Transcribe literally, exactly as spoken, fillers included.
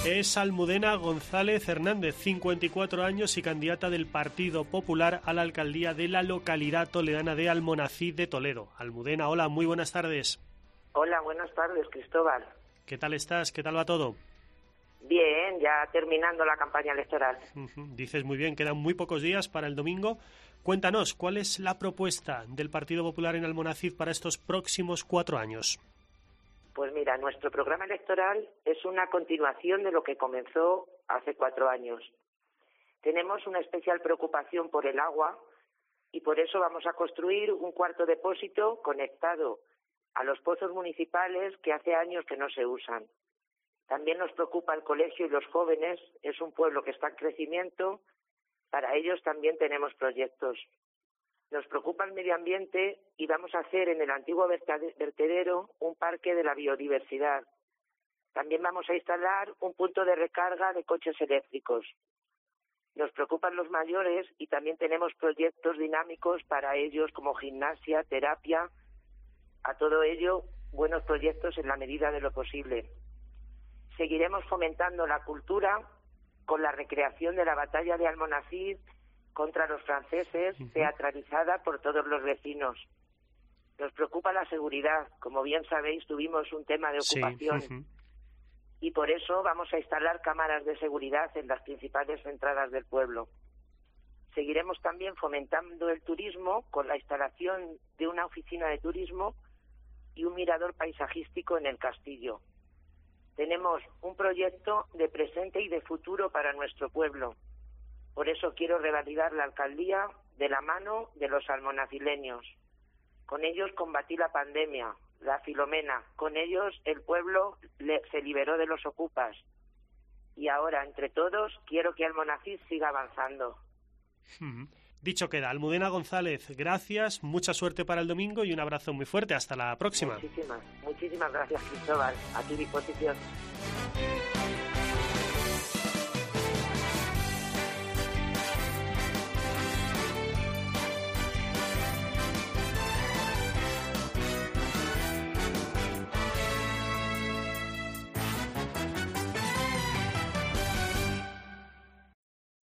Es Almudena González Hernández, cincuenta y cuatro años y candidata del Partido Popular a la alcaldía de la localidad toledana de Almonacid de Toledo. Almudena, hola, muy buenas tardes. Hola, buenas tardes, Cristóbal. ¿Qué tal estás? ¿Qué tal va todo? Bien, ya terminando la campaña electoral. Uh-huh. Dices muy bien, quedan muy pocos días para el domingo. Cuéntanos, ¿cuál es la propuesta del Partido Popular en Almonacid para estos próximos cuatro años? Pues mira, nuestro programa electoral es una continuación de lo que comenzó hace cuatro años. Tenemos una especial preocupación por el agua y por eso vamos a construir un cuarto depósito conectado a los pozos municipales que hace años que no se usan. También nos preocupa el colegio y los jóvenes, es un pueblo que está en crecimiento, para ellos también tenemos proyectos. Nos preocupa el medio ambiente y vamos a hacer en el antiguo vertedero un parque de la biodiversidad. También vamos a instalar un punto de recarga de coches eléctricos. Nos preocupan los mayores y también tenemos proyectos dinámicos para ellos como gimnasia, terapia, a todo ello buenos proyectos en la medida de lo posible. Seguiremos fomentando la cultura con la recreación de la batalla de Almonacid contra los franceses, teatralizada por todos los vecinos. Nos preocupa la seguridad. Como bien sabéis, tuvimos un tema de ocupación. Sí. Uh-huh. Y por eso vamos a instalar cámaras de seguridad en las principales entradas del pueblo. Seguiremos también fomentando el turismo con la instalación de una oficina de turismo y un mirador paisajístico en el castillo. Tenemos un proyecto de presente y de futuro para nuestro pueblo. Por eso quiero revalidar la alcaldía de la mano de los almonacileños. Con ellos combatí la pandemia, la Filomena. Con ellos el pueblo le, se liberó de los ocupas. Y ahora, entre todos, quiero que Almonacid siga avanzando. Hmm. Dicho queda, Almudena González, gracias, mucha suerte para el domingo y un abrazo muy fuerte. Hasta la próxima. Muchísimas, muchísimas gracias, Cristóbal. A tu disposición.